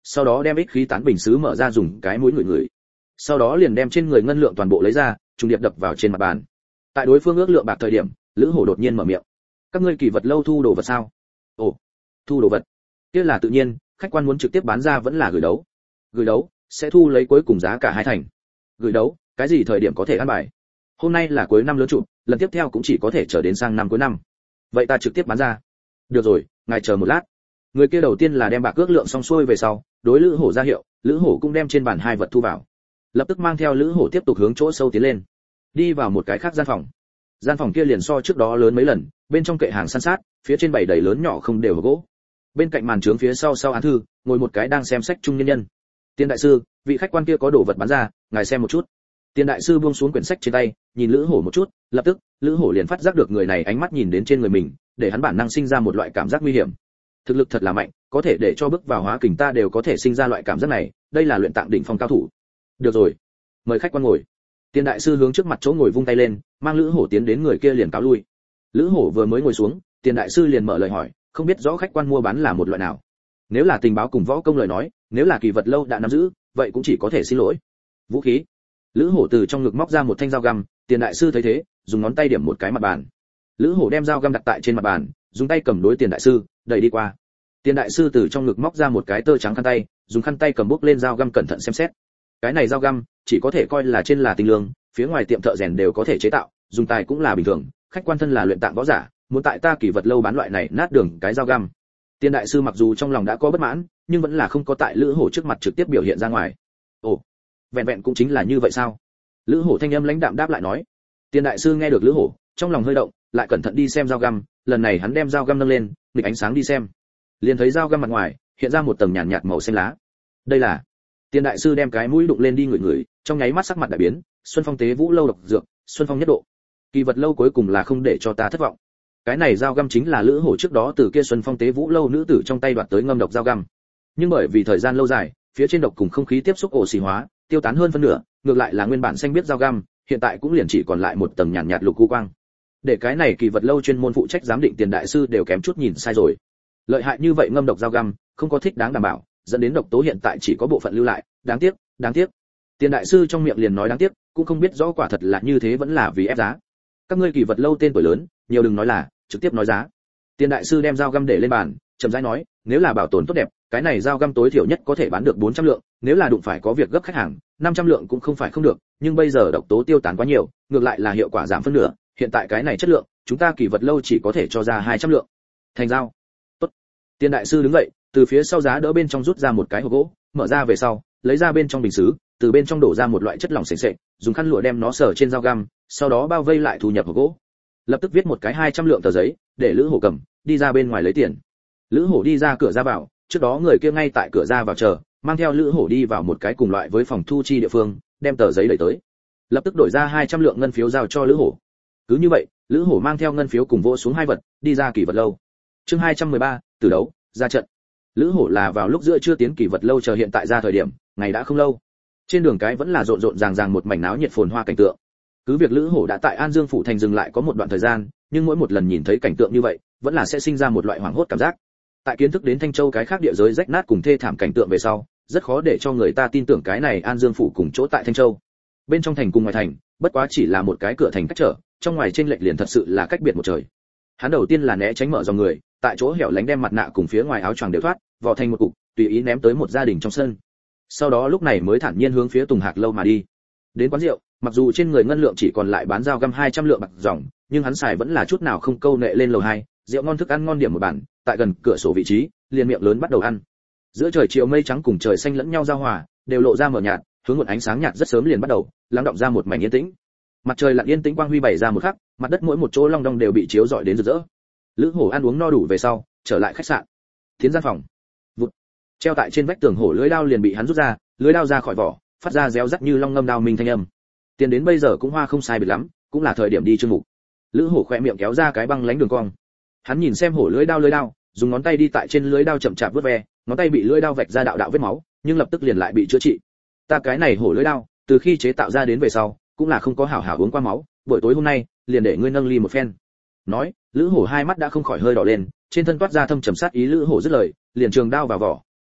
sau đó đem ích khí tán bình sứ mở ra dùng cái mũi ngửi, sau đó liền đem trên người ngân lượng toàn bộ lấy ra, trùng điệp đập vào trên mặt bàn. Tại đối phương ước lượng bạc thời điểm, Lữ Hổ đột nhiên mở miệng: các ngươi Kỳ Vật lâu thu đồ vật sao? Ồ, thu đồ vật? Kia là tự nhiên, khách quan muốn trực tiếp bán ra vẫn là gửi đấu? Gửi đấu sẽ thu lấy cuối cùng giá cả 2 thành. Gửi đấu, cái gì thời điểm có thể ăn bài? Hôm nay là cuối năm lớn trụ, lần tiếp theo cũng chỉ có thể chờ đến sang năm cuối năm. Vậy ta trực tiếp bán ra. Được rồi, ngài chờ một lát. Người kia đầu tiên là đem bạc ước lượng xong xuôi về sau, đối Lữ Hổ ra hiệu, Lữ Hổ cũng đem trên bàn 2 vật thu vào. Lập tức mang theo Lữ Hổ tiếp tục hướng chỗ sâu tiến lên, đi vào một cái khác gian phòng. Gian phòng kia liền so trước đó lớn mấy lần, bên trong kệ hàng san sát, phía trên bày đầy lớn nhỏ không đều gỗ. Bên cạnh màn trướng phía sau án thư, ngồi một cái đang xem sách trung nhân nhân. Tiên đại sư, vị khách quan kia có đồ vật bán ra, ngài xem một chút. Tiên đại sư buông xuống quyển sách trên tay, nhìn Lữ Hổ một chút, lập tức, Lữ Hổ liền phát giác được người này ánh mắt nhìn đến trên người mình, để hắn bản năng sinh ra một loại cảm giác nguy hiểm. Thực lực thật là mạnh, có thể để cho bước vào hóa kình ta đều có thể sinh ra loại cảm giác này, đây là luyện tạng đỉnh phong cao thủ. Được rồi, mời khách quan ngồi. Tiên đại sư hướng trước mặt chỗ ngồi vung tay lên, mang Lữ Hổ tiến đến người kia liền cáo lui. Lữ Hổ vừa mới ngồi xuống, Tiên đại sư liền mở lời hỏi, không biết rõ khách quan mua bán là một loại nào. Nếu là tình báo cùng võ công lời nói, nếu là Kỳ Vật lâu đã nắm giữ, vậy cũng chỉ có thể xin lỗi. Vũ khí. Lữ Hổ từ trong ngực móc ra một thanh dao găm, Tiên đại sư thấy thế, dùng ngón tay điểm một cái mặt bàn. Lữ Hổ đem dao găm đặt tại trên mặt bàn, dùng tay cầm đối Tiên đại sư, đẩy đi qua. Tiên đại sư từ trong ngực móc ra một cái tơ trắng khăn tay, dùng khăn tay cầm bốc lên dao găm cẩn thận xem xét. Cái này dao găm chỉ có thể coi là trên là tinh lương, phía ngoài tiệm thợ rèn đều có thể chế tạo, dùng tài cũng là bình thường, khách quan thân là luyện tạng võ giả, muốn tại ta Kỳ Vật lâu bán loại này nát đường cái dao găm. Tiên đại sư mặc dù trong lòng đã có bất mãn, nhưng vẫn là không có tại Lữ Hổ trước mặt trực tiếp biểu hiện ra ngoài. Ồ, vẹn vẹn cũng chính là như vậy sao? Lữ Hổ thanh âm lãnh đạm đáp lại nói. Tiên đại sư nghe được Lữ Hổ, trong lòng hơi động, lại cẩn thận đi xem dao găm, lần này hắn đem dao găm nâng lên, nghịch ánh sáng đi xem, liền thấy dao găm mặt ngoài hiện ra một tầng nhàn nhạt màu xanh lá. Đây là. Tiên đại sư đem cái mũi đụng lên đi ngửi, trong nháy mắt sắc mặt đại biến, Xuân Phong Tế Vũ lâu độc dược, Xuân Phong nhất độ. Kỳ Vật lâu cuối cùng là không để cho ta thất vọng. Cái này dao găm chính là Lữ Hổ trước đó từ kia Xuân Phong Tế Vũ lâu nữ tử trong tay đoạt tới ngâm độc dao găm. Nhưng bởi vì thời gian lâu dài, phía trên độc cùng không khí tiếp xúc oxy hóa, tiêu tán hơn phân nửa, ngược lại là nguyên bản xanh biết dao găm, hiện tại cũng liền chỉ còn lại một tầng nhàn nhạt lục u quang. Để cái này Kỳ Vật lâu chuyên môn phụ trách giám định Tiền đại sư đều kém chút nhìn sai rồi. Lợi hại như vậy ngâm độc dao găm, không có thích đáng đảm bảo, dẫn đến độc tố hiện tại chỉ có bộ phận lưu lại, đáng tiếc, đáng tiếc. Tiền đại sư trong miệng liền nói đáng tiếc, cũng không biết rõ quả thật là như thế vẫn là vì ép giá. Các ngươi Kỳ Vật lâu tên tuổi lớn, nhiều đừng nói là, trực tiếp nói giá. Tiền đại sư đem dao găm để lên bàn, chậm rãi nói, nếu là bảo tồn tốt đẹp, cái này dao găm tối thiểu nhất có thể bán được 400 lượng, nếu là đụng phải có việc gấp khách hàng, 500 lượng cũng không phải không được, nhưng bây giờ độc tố tiêu tán quá nhiều, ngược lại là hiệu quả giảm phân nửa, hiện tại cái này chất lượng, chúng ta Kỳ Vật lâu chỉ có thể cho ra 200 lượng. Thành giao. Tốt. Tiền đại sư đứng dậy, từ phía sau giá đỡ bên trong rút ra một cái hộp gỗ, mở ra về sau, lấy ra bên trong bình sứ, từ bên trong đổ ra một loại chất lỏng sền sệt, dùng khăn lụa đem nó sờ trên dao găm, sau đó bao vây lại thu nhập hộp gỗ. Lập tức viết một cái 200 lượng tờ giấy, để Lữ Hổ cầm, đi ra bên ngoài lấy tiền. Lữ Hổ đi ra cửa ra vào, trước đó người kia ngay tại cửa ra vào chờ, mang theo Lữ Hổ đi vào một cái cùng loại với phòng thu chi địa phương, đem tờ giấy đẩy tới. Lập tức đổi ra 200 lượng ngân phiếu giao cho Lữ Hổ. Cứ như vậy, Lữ Hổ mang theo ngân phiếu cùng vỗ xuống 2 vật, đi ra Kỳ Vật lâu. Chương 213, tử đấu, ra trận. Lữ Hổ là vào lúc giữa trưa tiến Kỳ Vật lâu chờ hiện tại ra thời điểm, ngày đã không lâu. Trên đường cái vẫn là rộn rộn ràng ràng một mảnh náo nhiệt phồn hoa cảnh tượng. Cứ việc Lữ Hổ đã tại An Dương phủ thành dừng lại có một đoạn thời gian, nhưng mỗi một lần nhìn thấy cảnh tượng như vậy, vẫn là sẽ sinh ra một loại hoảng hốt cảm giác. Tại kiến thức đến Thanh Châu cái khác địa giới rách nát cùng thê thảm cảnh tượng về sau, rất khó để cho người ta tin tưởng cái này An Dương phủ cùng chỗ tại Thanh Châu. Bên trong thành cùng ngoài thành, bất quá chỉ là một cái cửa thành cách trở, trong ngoài trên lệch liền thật sự là cách biệt một trời. Hắn đầu tiên là né tránh mở dòng người, tại chỗ hẻo lánh đem mặt nạ cùng phía ngoài áo choàng đều thoát, vò thành một cục, tùy ý ném tới một gia đình trong sân. Sau đó lúc này mới thản nhiên hướng phía Tùng Hạc lâu mà đi. Đến quán rượu, mặc dù trên người ngân lượng chỉ còn lại bán dao găm 200 lượng bạc dòng, nhưng hắn xài vẫn là chút nào không câu nệ lên lầu 2, rượu ngon thức ăn ngon điểm một bản, tại gần cửa sổ vị trí, liền miệng lớn bắt đầu ăn. Giữa trời chiều mây trắng cùng trời xanh lẫn nhau giao hòa, đều lộ ra mờ nhạt, hướng một ánh sáng nhạt rất sớm liền bắt đầu, lắng động ra một mảnh yên tĩnh. Mặt trời lặn yên tĩnh quang huy bày ra một khắc, mặt đất mỗi một chỗ long đong đều bị chiếu rọi đến rực rỡ. Lữ Hổ ăn uống no đủ về sau, trở lại khách sạn. Tiến gian phòng. Vụt. Treo tại trên vách tường hổ lưỡi đao liền bị hắn rút ra, lưỡi đao ra khỏi vỏ, phát ra réo rắt như long ngâm đao minh thanh âm. Tiền đến bây giờ cũng hoa không sai biệt lắm, cũng là thời điểm đi chương mục. Lữ Hổ khẽ miệng kéo ra cái băng lánh đường cong. Hắn nhìn xem hổ lưỡi đao, dùng ngón tay đi tại trên lưỡi đao chậm chạp vớt ve, ngón tay bị lưỡi đao vạch ra đạo đạo vết máu, nhưng lập tức liền lại bị chữa trị. Ta cái này hổ lưỡi đao, từ khi chế tạo ra đến về sau, cũng là không có hảo hảo uống qua máu, buổi tối hôm nay, liền để ngươi nâng ly một phen. Nói, Lữ Hổ hai mắt đã không khỏi hơi đỏ lên, trên thân toát ra thâm trầm sát ý. Lữ Hổ dứt lời, liền trường đao vào vỏ,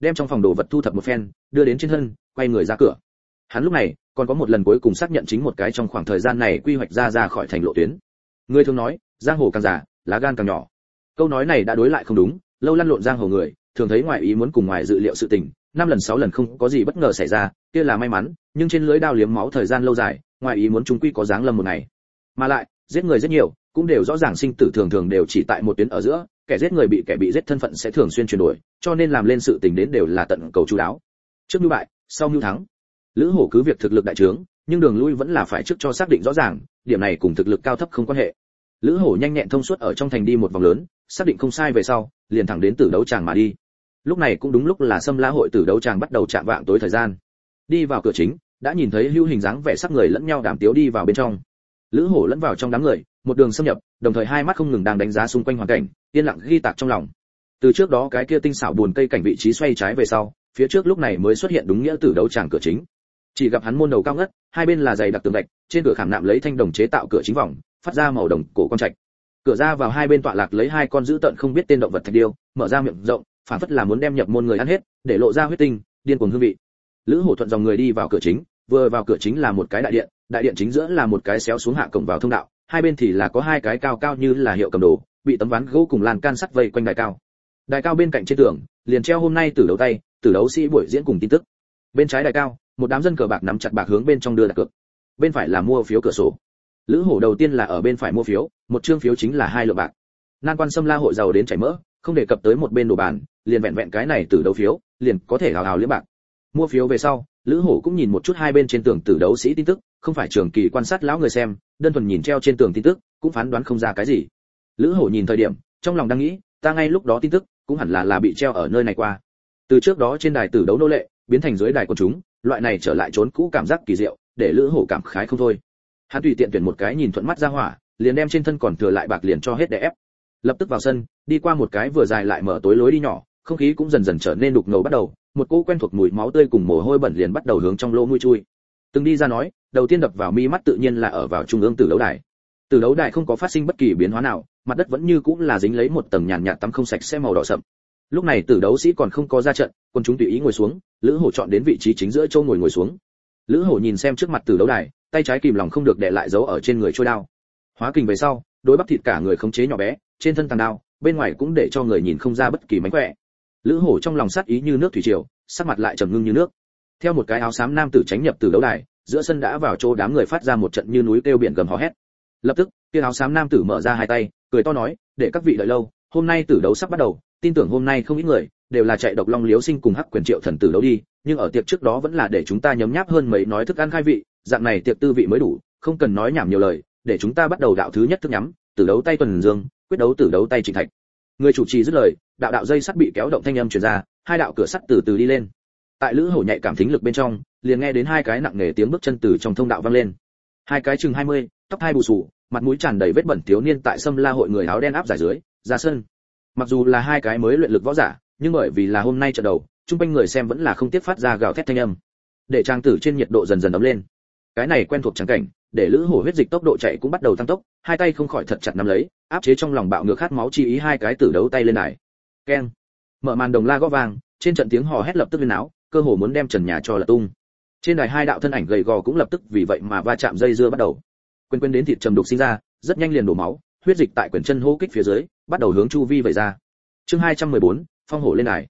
đem trong phòng đồ vật thu thập một phen, đưa đến trên thân, quay người ra cửa. Hắn lúc này còn có một lần cuối cùng xác nhận chính một cái trong khoảng thời gian này quy hoạch ra khỏi thành lộ tuyến. Người thường nói, giang hồ càng già, lá gan càng nhỏ. Câu nói này đã đối lại không đúng, lâu lăn lộn giang hồ người, thường thấy ngoài ý muốn cùng ngoài dự liệu sự tình, 5 lần 6 lần không có gì bất ngờ xảy ra, kia là may mắn, nhưng trên lưới đao liếm máu thời gian lâu dài, ngoài ý muốn chúng quy có dáng lâm một ngày. Mà lại, giết người rất nhiều, cũng đều rõ ràng sinh tử thường thường đều chỉ tại một tuyến ở giữa, kẻ giết người bị kẻ bị giết thân phận sẽ thường xuyên chuyển đổi, cho nên làm lên sự tình đến đều là tận cầu chú đáo. Trước như bại, sau như thắng. Lữ Hổ cứ việc thực lực đại trướng, nhưng đường lui vẫn là phải trước cho xác định rõ ràng, điểm này cùng thực lực cao thấp không quan hệ. Lữ Hổ nhanh nhẹn thông suốt ở trong thành đi một vòng lớn, xác định không sai về sau, liền thẳng đến tử đấu tràng mà đi. Lúc này cũng đúng lúc là Sâm La hội tử đấu tràng bắt đầu chạm vạng tối thời gian. Đi vào cửa chính, đã nhìn thấy Hưu Hình dáng vẻ sắc người lẫn nhau đàm tiếu đi vào bên trong. Lữ Hổ lẫn vào trong đám người, một đường xâm nhập, đồng thời hai mắt không ngừng đang đánh giá xung quanh hoàn cảnh, yên lặng ghi tạc trong lòng. Từ trước đó cái kia tinh xảo buồn cây cảnh vị trí xoay trái về sau, phía trước lúc này mới xuất hiện đúng nghĩa tử đấu tràng cửa chính. Chỉ gặp hắn môn đầu cao ngất, hai bên là dày đặc tường gạch, trên cửa khảm nạm lấy thanh đồng chế tạo cửa chính vòng, phát ra màu đồng cổ con trạch. Cửa ra vào hai bên tọa lạc lấy hai con dữ tợn không biết tên động vật thạch điêu, mở ra miệng rộng, phản phất là muốn đem nhập môn người ăn hết, để lộ ra huyết tinh, điên cuồng hương vị. Lữ Hổ thuận dòng người đi vào cửa chính, vừa vào cửa chính là một cái đại điện chính giữa là một cái xéo xuống hạ cổng vào thông đạo, hai bên thì là có hai cái cao cao như là hiệu cầm đồ, bị tấm ván gỗ cùng lan can sắt vây quanh đài cao. Đài cao bên cạnh trên tường, liền treo hôm nay tử đấu tay, tử đấu sĩ buổi diễn cùng tin tức. Bên trái đài cao, một đám dân cờ bạc nắm chặt bạc hướng bên trong đưa đặt cược. Bên phải là mua phiếu cửa sổ. Lữ Hổ đầu tiên là ở bên phải mua phiếu, một trương phiếu chính là 2 lượng bạc. Nan quan Sâm La hội giàu đến chảy mỡ, không đề cập tới một bên đồ bàn, liền vẹn vẹn cái này tử đấu phiếu, liền có thể hào hào liếm bạc. Mua phiếu về sau, Lữ Hổ cũng nhìn một chút hai bên trên tường tử đấu sĩ tin tức, không phải trường kỳ quan sát lão người xem, đơn thuần nhìn treo trên tường tin tức, cũng phán đoán không ra cái gì. Lữ Hổ nhìn thời điểm, trong lòng đang nghĩ, ta ngay lúc đó tin tức, cũng hẳn là bị treo ở nơi này qua. Từ trước đó trên đài tử đấu nô lệ, biến thành dưới đài của chúng, loại này trở lại trốn cũ cảm giác kỳ diệu, để Lữ Hổ cảm khái không thôi. Hắn tùy tiện tuyển một cái nhìn thuận mắt ra hỏa, liền đem trên thân còn thừa lại bạc liền cho hết để ép. Lập tức vào sân, đi qua một cái vừa dài lại mở tối lối đi nhỏ, không khí cũng dần dần trở nên đục ngầu bắt đầu, một cỗ quen thuộc mùi máu tươi cùng mồ hôi bẩn liền bắt đầu hướng trong lỗ mũi chui. Từng đi ra nói, đầu tiên đập vào mi mắt tự nhiên là ở vào trung ương tử đấu đài. Tử đấu đài không có phát sinh bất kỳ biến hóa nào, mặt đất vẫn như cũng là dính lấy một tầng nhàn nhạt tắm không sạch sẽ màu đỏ sậm. Lúc này tử đấu sĩ còn không có ra trận, quân chúng tùy ý ngồi xuống, Lữ Hổ chọn đến vị trí chính giữa châu ngồi xuống. Lữ Hổ nhìn xem trước mặt tử đấu đài, tay trái kìm lòng không được để lại dấu ở trên người trôi đao. Hóa kình về sau, đối bắp thịt cả người khống chế nhỏ bé, trên thân tàn đao, bên ngoài cũng để cho người nhìn không ra bất kỳ mánh khỏe. Lữ Hổ trong lòng sát ý như nước thủy triều, sắc mặt lại trầm ngưng như nước. Theo một cái áo xám nam tử tránh nhập từ đấu đài, giữa sân đã vào chỗ đám người phát ra một trận như núi kêu biển gầm hò hét. Lập tức, kia áo xám nam tử mở ra hai tay, cười to nói, để các vị đợi lâu, hôm nay tử đấu sắp bắt đầu, tin tưởng hôm nay không ít người đều là chạy độc long liếu sinh cùng hắc quyền triệu thần tử đấu đi, nhưng ở tiệc trước đó vẫn là để chúng ta nhấm nháp hơn mấy nói thức ăn khai vị, dạng này tiệc tư vị mới đủ, không cần nói nhảm nhiều lời, để chúng ta bắt đầu đạo thứ nhất thức nhắm, tử đấu tay tuần dương, quyết đấu tử đấu tay Trịnh Thạch. Người chủ trì dứt lời, đạo dây sắt bị kéo động thanh âm truyền ra, hai đạo cửa sắt từ từ đi lên. Tại Lữ Hổ nhạy cảm thính lực bên trong, liền nghe đến hai cái nặng nề tiếng bước chân từ trong thông đạo vang lên. Hai cái chừng 20, tóc hai bù xù, mặt mũi tràn đầy vết bẩn thiếu niên tại Sâm La hội người áo đen áp giải dưới, ra sân. Mặc dù là hai cái mới luyện lực võ giả, nhưng bởi vì là hôm nay trận đầu, trung quanh người xem vẫn là không tiếc phát ra gào thét thanh âm. Để trang tử trên nhiệt độ dần dần ấm lên. Cái này quen thuộc trắng cảnh, để Lữ Hổ huyết dịch tốc độ chạy cũng bắt đầu tăng tốc, hai tay không khỏi thật chặt nắm lấy, áp chế trong lòng bạo ngược khát máu chi ý hai cái tử đấu tay lên đài. Keng. Mở màn đồng la gõ vang, trên trận tiếng hò hét lập tức lên áo, cơ hồ muốn đem trần nhà cho lật tung. Trên đài hai đạo thân ảnh gầy gò cũng lập tức vì vậy mà va chạm dây dưa bắt đầu. Quên đến thịt trầm đục sinh ra, rất nhanh liền đổ máu, huyết dịch tại quyển chân hô kích phía dưới, bắt đầu hướng chu vi vẩy ra. Chương 214, phong hổ lên đài.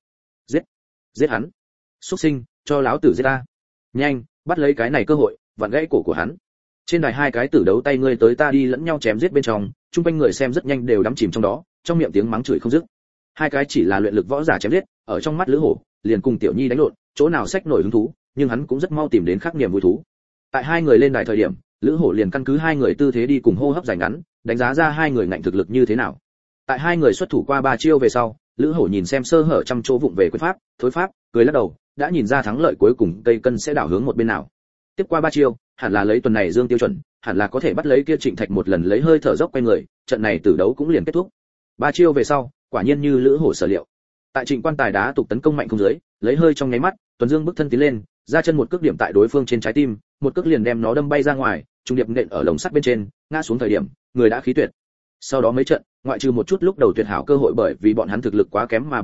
Giết hắn. Súc sinh, cho láo tử giết ta. Nhanh, bắt lấy cái này cơ hội, vặn gãy cổ của hắn. Trên đài hai cái tử đấu tay ngươi tới ta đi lẫn nhau chém giết bên trong, trung quanh người xem rất nhanh đều đắm chìm trong đó, trong miệng tiếng mắng chửi không dứt. Hai cái chỉ là luyện lực võ giả chém giết, ở trong mắt Lữ Hổ, liền cùng Tiểu Nhi đánh lộn, chỗ nào xách nổi hứng thú, nhưng hắn cũng rất mau tìm đến khác niềm vui thú. Tại hai người lên đài thời điểm, Lữ Hổ liền căn cứ hai người tư thế đi cùng hô hấp dài ngắn, đánh giá ra hai người ngạnh thực lực như thế nào. Tại hai người xuất thủ qua 3 chiêu về sau, Lữ Hổ nhìn xem sơ hở trăm chỗ vụng về quyết pháp, thối pháp, cười lắc đầu, đã nhìn ra thắng lợi cuối cùng cây cân sẽ đảo hướng một bên nào. Tiếp qua 3 chiêu, hẳn là lấy tuần này dương tiêu chuẩn, hẳn là có thể bắt lấy kia Trịnh Thạch một lần lấy hơi thở dốc quay người, trận này tử đấu cũng liền kết thúc. 3 chiêu về sau, quả nhiên như Lữ Hổ sở liệu. Tại Trịnh Quan Tài đá tục tấn công mạnh không dưới, lấy hơi trong nháy mắt, Tuần Dương bước thân tiến lên, ra chân một cước điểm tại đối phương trên trái tim, một cước liền đem nó đâm bay ra ngoài, trung điệp nện ở lồng sắt bên trên, ngã xuống thời điểm, người đã khí tuyệt. Sau đó mấy trận, ngoại trừ một chút lúc đầu tuyệt hảo cơ hội bởi vì bọn hắn thực lực quá kém mà bỏ lỡ,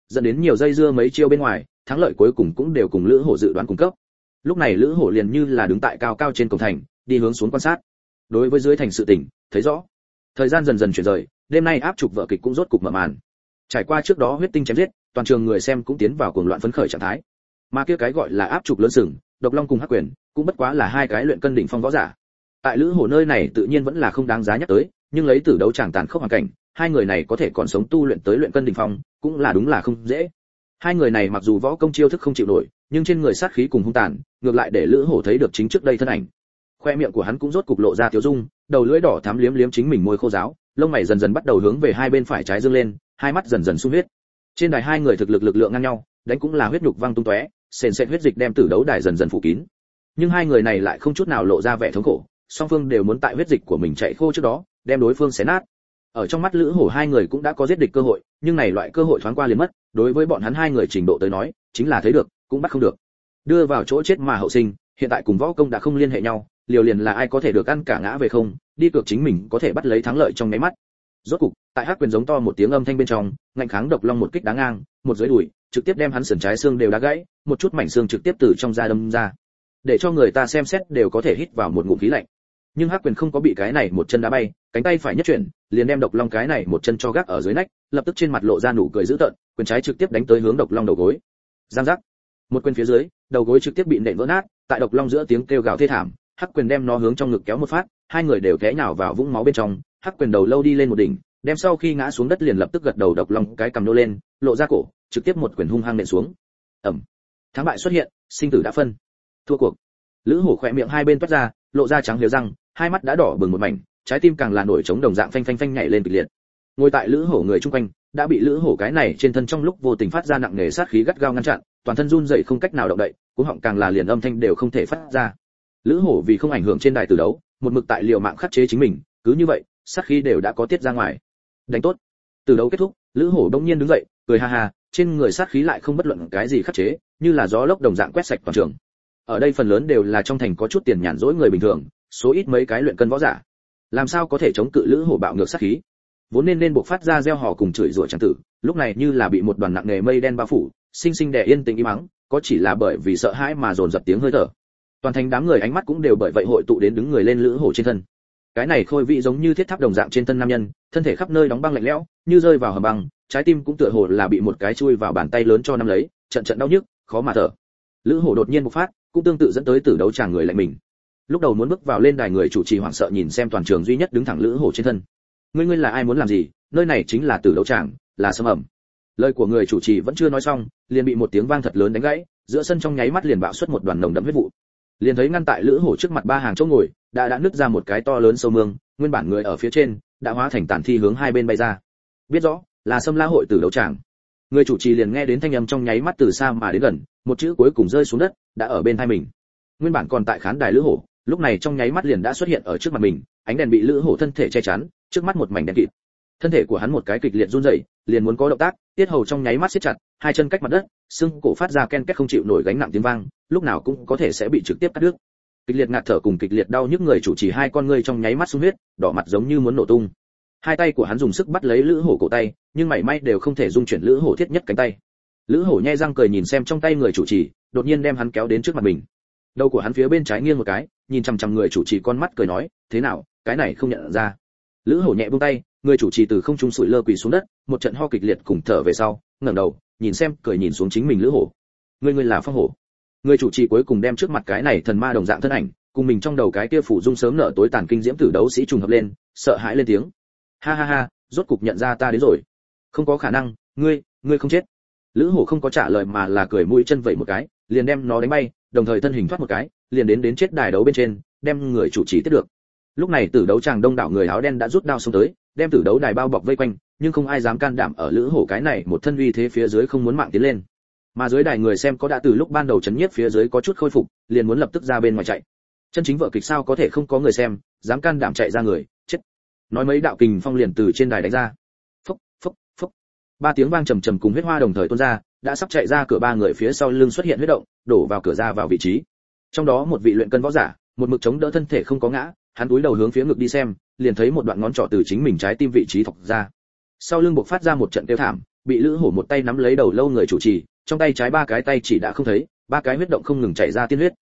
dẫn đến nhiều dây dưa mấy chiêu bên ngoài, thắng lợi cuối cùng cũng đều cùng Lữ Hổ dự đoán cung cấp. Lúc này Lữ Hổ liền như là đứng tại cao cao trên cổng thành, đi hướng xuống quan sát. Đối với dưới thành sự tình, thấy rõ. Thời gian dần dần chuyển rời, đêm nay áp trục vở kịch cũng rốt cục mở màn. Trải qua trước đó huyết tinh chém giết, toàn trường người xem cũng tiến vào cuồng loạn phấn khởi trạng thái. Mà kia cái gọi là áp trục lớn sừng, Độc Long cùng Hắc Quyền, cũng bất quá là hai cái luyện cân đỉnh phong võ giả. Tại Lữ Hổ nơi này tự nhiên vẫn là không đáng giá nhắc tới, nhưng lấy tử đấu tràng tàn khốc hoàn cảnh, hai người này có thể còn sống tu luyện tới luyện cân đỉnh phong, cũng là đúng là không dễ. Hai người này mặc dù võ công chiêu thức không chịu nổi, nhưng trên người sát khí cùng hung tàn, ngược lại để Lữ Hổ thấy được chính trước đây thân ảnh. Khoe miệng của hắn cũng rốt cục lộ ra tiêu dung, đầu lưỡi đỏ thắm liếm liếm chính mình môi khô ráo, lông mày dần dần bắt đầu hướng về hai bên phải trái dương lên, hai mắt dần dần sung huyết. Trên đài hai người thực lực lực lượng ngang nhau, đánh cũng là huyết nhục văng tung tóe, sền sệt huyết dịch đem tử đấu đài dần dần phủ kín. Nhưng hai người này lại không chút nào lộ ra vẻ thống khổ, song phương đều muốn tại huyết dịch của mình chạy khô trước đó, đem đối phương xé nát. Ở trong mắt Lữ Hổ hai người cũng đã có giết địch cơ hội, nhưng này loại cơ hội thoáng qua liền mất, đối với bọn hắn hai người trình độ tới nói, chính là thấy được, cũng bắt không được. Đưa vào chỗ chết mà hậu sinh, hiện tại cùng võ công đã không liên hệ nhau, liều liền là ai có thể được ăn cả ngã về không, đi cược chính mình có thể bắt lấy thắng lợi trong nháy mắt. Rốt cục, tại Hắc Quyền giống to một tiếng âm thanh bên trong, ngạnh kháng Độc Long một kích đá ngang, một dưới đùi, trực tiếp đem hắn sườn trái xương đều đá gãy, một chút mảnh xương trực tiếp từ trong da đâm ra. Để cho người ta xem xét đều có thể hít vào một ngụm khí lạnh. Nhưng Hắc Quyền không có bị cái này một chân đá bay, cánh tay phải nhất chuyển, liền đem Độc Long cái này một chân cho gác ở dưới nách, lập tức trên mặt lộ ra nụ cười dữ tợn, quyền trái trực tiếp đánh tới hướng Độc Long đầu gối. Giang giác. Một quyền phía dưới, đầu gối trực tiếp bị nện vỡ nát, tại Độc Long giữa tiếng kêu gào thê thảm, Hắc Quyền đem nó hướng trong ngực kéo một phát, hai người đều té nhào vào vũng máu bên trong, Hắc Quyền đầu lâu đi lên một đỉnh, đem sau khi ngã xuống đất liền lập tức gật đầu Độc Long cái cầm nô lên, lộ ra cổ, trực tiếp một quyền hung hăng nện xuống. Ầm. Thắng bại xuất hiện, sinh tử đã phân. Thua cuộc. Lữ Hổ khỏe miệng hai bên toát ra, lộ ra trắng liều răng, hai mắt đã đỏ bừng một mảnh, trái tim càng là nổi trống đồng dạng phanh phanh phanh nhảy lên kịch liệt. Ngồi tại Lữ Hổ người chung quanh, đã bị Lữ Hổ cái này trên thân trong lúc vô tình phát ra nặng nề sát khí gắt gao ngăn chặn, toàn thân run rẩy không cách nào động đậy, cú họng càng là liền âm thanh đều không thể phát ra. Lữ Hổ vì không ảnh hưởng trên đài tử đấu, một mực tại liều mạng khắc chế chính mình, cứ như vậy, sát khí đều đã có tiết ra ngoài. Đánh tốt. Tử đấu kết thúc, Lữ Hổ đông nhiên đứng dậy, cười ha ha, trên người sát khí lại không bất luận cái gì khắc chế, như là gió lốc đồng dạng quét sạch toàn trường. Ở đây phần lớn đều là trong thành có chút tiền nhàn rỗi người bình thường, số ít mấy cái luyện cân võ giả. Làm sao có thể chống cự Lữ Hổ bạo ngược sát khí? Vốn nên bộc phát ra reo hò cùng chửi rủa chẳng tử, lúc này như là bị một đoàn nặng nề mây đen bao phủ, sinh sinh đè yên tĩnh im mắng, có chỉ là bởi vì sợ hãi mà dồn dập tiếng hơi thở. Toàn thành đám người ánh mắt cũng đều bởi vậy hội tụ đến đứng người lên Lữ Hổ trên thân. Cái này khôi vị giống như thiết tháp đồng dạng trên thân nam nhân, thân thể khắp nơi đóng băng lạnh lẽo, như rơi vào hầm băng, trái tim cũng tựa hồ là bị một cái chui vào bàn tay lớn cho nắm lấy, trận trận đau nhức, khó mà thở. Lữ Hổ đột nhiên bộc phát, cũng tương tự dẫn tới tử đấu tràng người lạnh mình. Lúc đầu muốn bước vào lên đài người chủ trì hoảng sợ nhìn xem toàn trường duy nhất đứng thẳng Lữ Hổ trên thân. Ngươi là ai muốn làm gì? Nơi này chính là tử đấu tràng, là sâm ẩm. Lời của người chủ trì vẫn chưa nói xong, liền bị một tiếng vang thật lớn đánh gãy, giữa sân trong nháy mắt liền bạo xuất một đoàn nồng đậm huyết vụ. Liền thấy ngăn tại Lữ Hổ trước mặt ba hàng chỗ ngồi, đã nứt ra một cái to lớn sâu mương, nguyên bản người ở phía trên đã hóa thành tàn thi hướng hai bên bay ra. Biết rõ, là Sâm La hội tử đấu tràng. Người chủ trì liền nghe đến thanh âm trong nháy mắt từ xa mà đến gần, một chữ cuối cùng rơi xuống đất, đã ở bên tai mình. Nguyên bản còn tại khán đài Lữ Hổ, lúc này trong nháy mắt liền đã xuất hiện ở trước mặt mình, ánh đèn bị Lữ Hổ thân thể che chắn, trước mắt một mảnh đen kịt. Thân thể của hắn một cái kịch liệt run rẩy, liền muốn có động tác, tiết hầu trong nháy mắt siết chặt, hai chân cách mặt đất, xương cổ phát ra ken két không chịu nổi gánh nặng tiếng vang, lúc nào cũng có thể sẽ bị trực tiếp cắt đứt. Kịch liệt ngạt thở cùng kịch liệt đau nhức người chủ trì hai con ngươi trong nháy mắt sung huyết, đỏ mặt giống như muốn nổ tung. Hai tay của hắn dùng sức bắt lấy Lữ Hổ cổ tay, nhưng mảy may đều không thể dung chuyển Lữ Hổ thiết nhất cánh tay. Lữ Hổ nhe răng cười nhìn xem trong tay người chủ trì, đột nhiên đem hắn kéo đến trước mặt mình. Đầu của hắn phía bên trái nghiêng một cái, nhìn chằm chằm người chủ trì con mắt cười nói, thế nào, cái này không nhận ra. Lữ Hổ nhẹ buông tay, người chủ trì từ không trung sủi lơ quỳ xuống đất, một trận ho kịch liệt cùng thở về sau, ngẩng đầu, nhìn xem, cười nhìn xuống chính mình Lữ Hổ. Ngươi là Phong Hổ. Người chủ trì cuối cùng đem trước mặt cái này thần ma đồng dạng thân ảnh, cùng mình trong đầu cái kia phủ dung sớm nợ tối tàn kinh diễm tử đấu sĩ trùng hợp lên, sợ hãi lên tiếng. Ha ha ha, rốt cục nhận ra ta đến rồi. Không có khả năng, ngươi không chết. Lữ Hổ không có trả lời mà là cười mũi chân vẩy một cái, liền đem nó đánh bay, đồng thời thân hình thoát một cái, liền đến chết đài đấu bên trên, đem người chủ trì tiếp được. Lúc này tử đấu tràng đông đảo người áo đen đã rút đao xông tới, đem tử đấu đài bao bọc vây quanh, nhưng không ai dám can đảm ở Lữ Hổ cái này một thân uy thế phía dưới không muốn mạng tiến lên. Mà dưới đài người xem có đã từ lúc ban đầu chấn nhiếp phía dưới có chút khôi phục, liền muốn lập tức ra bên ngoài chạy. Chân chính vở kịch sao có thể không có người xem, dám can đảm chạy ra người, chết. Nói mấy đạo kình phong liền từ trên đài đánh ra. Phốc phốc phốc. Ba tiếng vang trầm trầm cùng huyết hoa đồng thời tuôn ra, đã sắp chạy ra cửa ba người phía sau lưng xuất hiện huyết động, đổ vào cửa ra vào vị trí. Trong đó một vị luyện cân võ giả, một mực chống đỡ thân thể không có ngã, hắn cúi đầu hướng phía ngực đi xem, liền thấy một đoạn ngón trỏ từ chính mình trái tim vị trí thọc ra. Sau lưng bộc phát ra một trận kêu thảm, bị lữ hổ một tay nắm lấy đầu lâu người chủ trì, trong tay trái ba cái tay chỉ đã không thấy, ba cái huyết động không ngừng chảy ra tiên huyết.